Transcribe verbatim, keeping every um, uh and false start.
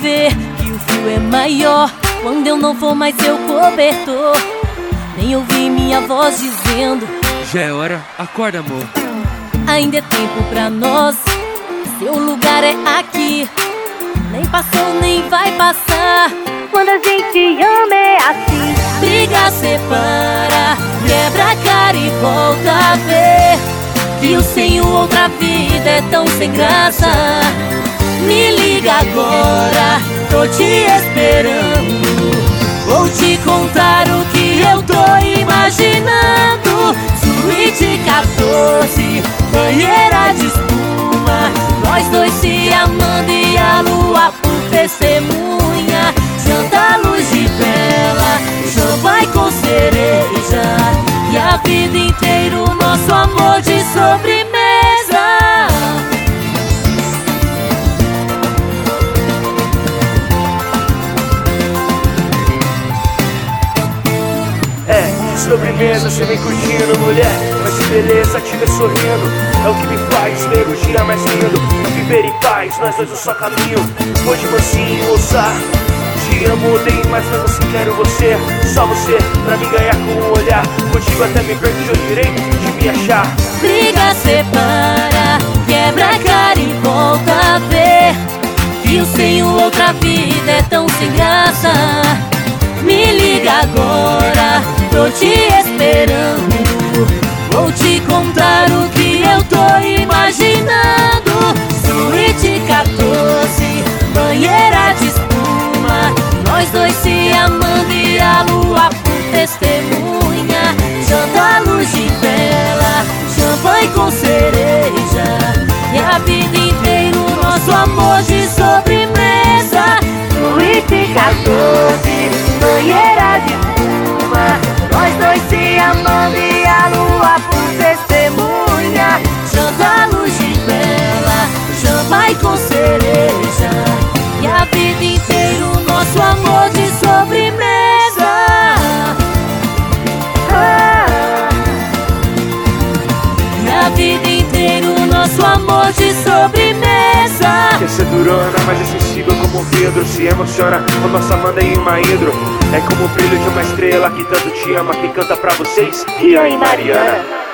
ver que o frio é maior quando eu não for mais seu cobertor. Nem ouvi minha voz dizendo: já é hora, acorda, amor. Ainda é tempo pra nós, seu lugar é aqui. Nem passou, nem vai passar. Quando a gente ama é assim. Briga, separa, quebra a cara e volta a ver que o sem o outra vida é tão sem graça. Me liga agora, tô te esperando. Vou te contar o que eu tô imaginando. Suíte quatorze, banheira de espuma, nós dois se amando e a lua por testemunha. Janta à luz de vela, champanhe com cereja, e a vida inteira o nosso amor de sobremesa. É, sobremesa, cê vem curtindo, mulher. Mas que beleza te ver sorrindo, é o que me faz ver o dia mais lindo. Viver em paz, nós dois um só caminho. Vou de mansinho, moça. Te amo, odeio, mas mesmo assim quero você. Só você, pra me ganhar com um olhar. Contigo até me perdi o direito de me achar. Briga, separa, quebra a cara e volta a ver que o sem o outra vida é tão sem graça. Me liga agora, tô te esperando. Vou te contar o que eu tô imaginando. Suíte quatorze, banheira de espuma, nós dois se amando e a lua por testemunha. Janta à luz de vela, champanhe com cereja, e a vida inteira o nosso amor de sobremesa. Suíte quatorze, banheira de espuma, nós dois se amando e a lua por testemunha. Janta à luz de vela, champanhe com cereja, e a vida inteira o nosso amor de sobremesa. Ah. E a vida inteira o nosso amor de sobremesa. Quer ser durona, mas é sensível como um vidro. Se emociona com nossa Amanda e uma hidro. É como o brilho de uma estrela que tanto te ama, que canta pra vocês, Rian e Mariana.